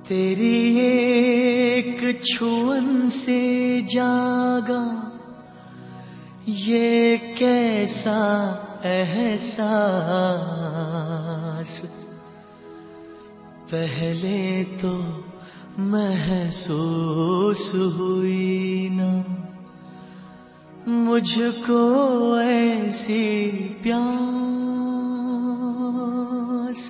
तेरी एक छुअन से जागा ये कैसा एहसास, पहले तो महसूस हुई ना मुझको ऐसी प्यास।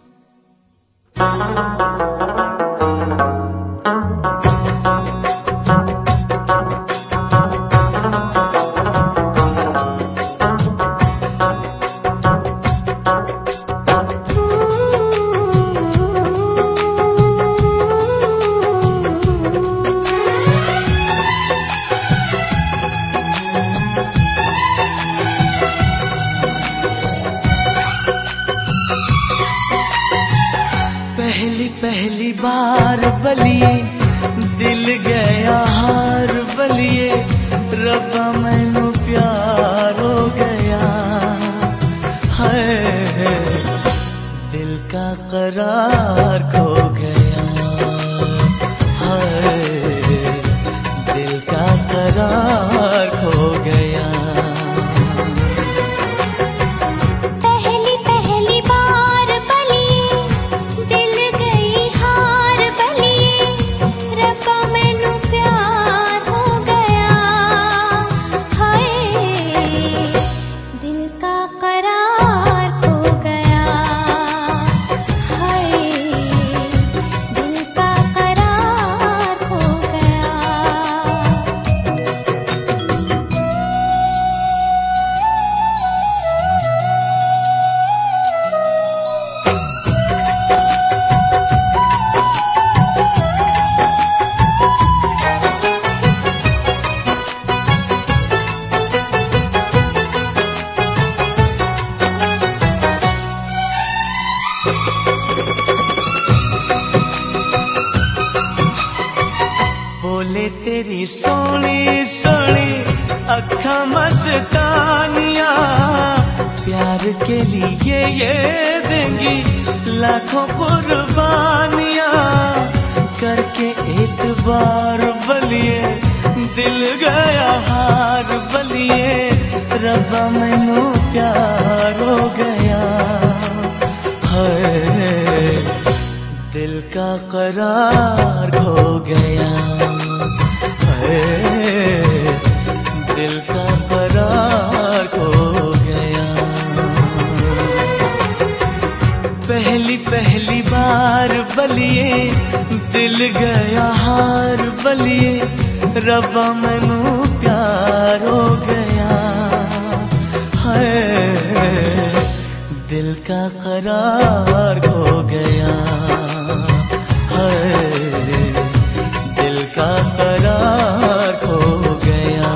पहली बार बलिए दिल गया हार बलिए, रब्बा मैनू प्यार हो गया है, दिल का करार खो गया है, दिल का करार खो गया। बोले तेरी सोनी सोनी अखा मस्तानिया, प्यार के लिए ये देंगी लाखों कुर्बानियां, करके एतबार बलिए दिल गया हार बलिए, रब्बा मैनू प्यार हो गया है, दिल का करार खो गया है, दिल का करार खो गया। पहली बार बलिए दिल गया हार बलिए, रब्बा मैनू प्यार हो गया है, दिल का करार खो गया है, दिल का करार खो गया।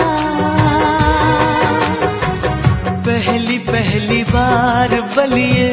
पहली बार बलिए